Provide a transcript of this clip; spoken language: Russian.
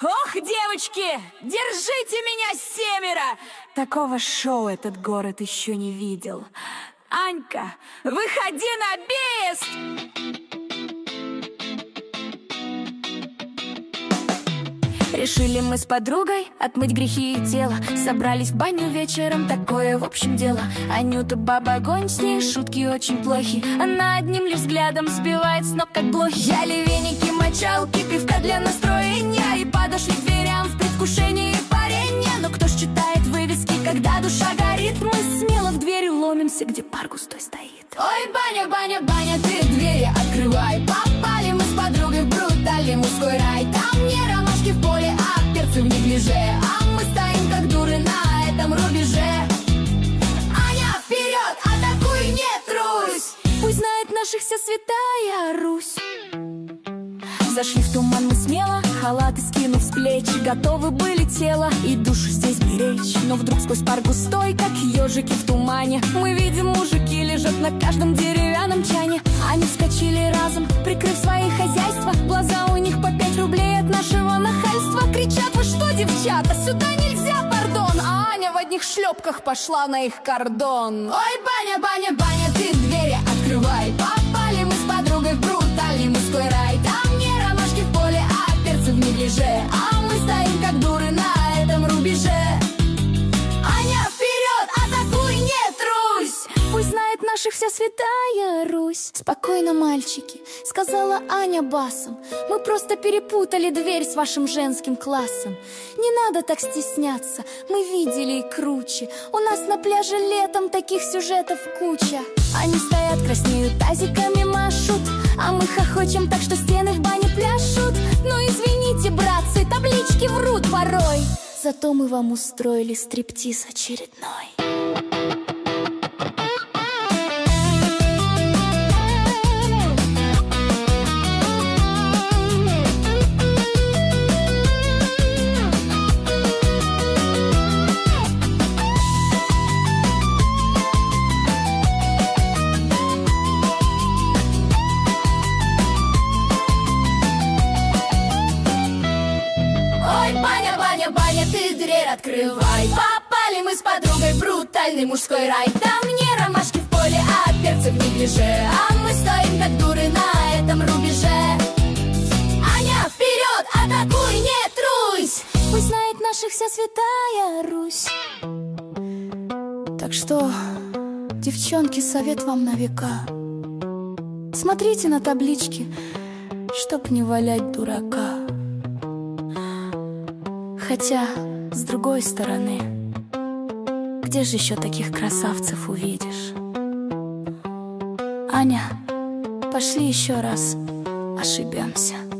Ох, девочки, держите меня, семеро! Такого шоу этот город еще не видел. Анька, выходи на бис! Решили мы с подругой отмыть грехи и тело. Собрались в баню вечером, такое в общем дело. Анюта баба огонь, с ней шутки очень плохи. Она одним лишь взглядом сбивает с ног, как блохи. Взяли веники, мочалки, пивка для настроения и подошли к дверям в предвкушении парения. Но кто ж читает вывески, когда душа горит? Мы смело в двери ломимся, где пар густой стоит. Ой, баня, баня, баня, ты двери открывай. Попали мы с подругой в брутальный мужской рай. Там не ромашки в поле, а перцы в неглиже. А мы стоим как дуры на этом рубеже. Аня, вперед, атакуй, не трусь! Пусть знает наших вся святая Русь. Зашли в туман мы смело, халаты скинув с плеч. Готовы были тело и душу здесь беречь. Но вдруг сквозь пар густой, как ежики в тумане, мы видим, мужики лежат на каждом деревянном чане. Они вскочили разом, прикрыв свои хозяйства. Глаза у них по 5 рублей от нашего нахальства. Кричат: вы что, девчата, сюда нельзя, пардон! А Аня в одних шлепках пошла на их кордон. Ой, баня, баня, баня, ты двери открывай. Попали мы с подругой в брутальный мужской рай. Там не ромашки в поле, а перцы в неглиже. А мы стоим как дуры на этом рубеже. Аня, вперед, атакуй, не трусь! Пусть знает наших вся святая Русь. Спокойно, мальчики, сказала Аня басом. Мы просто перепутали дверь с вашим женским классом. Не надо так стесняться, мы видели и круче. У нас на пляже летом таких сюжетов куча. Они стоят, краснеют, тазиками машут, а мы хохочем так, что стены в бане пляшут. Ну извините, братцы, таблички врут порой. Зато мы вам устроили стриптиз очередной. Баня, баня, баня, ты дверь открывай. Попали мы с подругой в брутальный мужской рай. Там не ромашки в поле, а перцы в неглиже. А мы стоим как дуры на этом рубеже. Аня, вперед, атакуй, не трусь! Пусть знает наших вся святая Русь. Так что, девчонки, совет вам на века: смотрите на таблички, чтоб не валять дурака. Хотя, с другой стороны, где же еще таких красавцев увидишь? Аня, пошли еще раз ошибемся.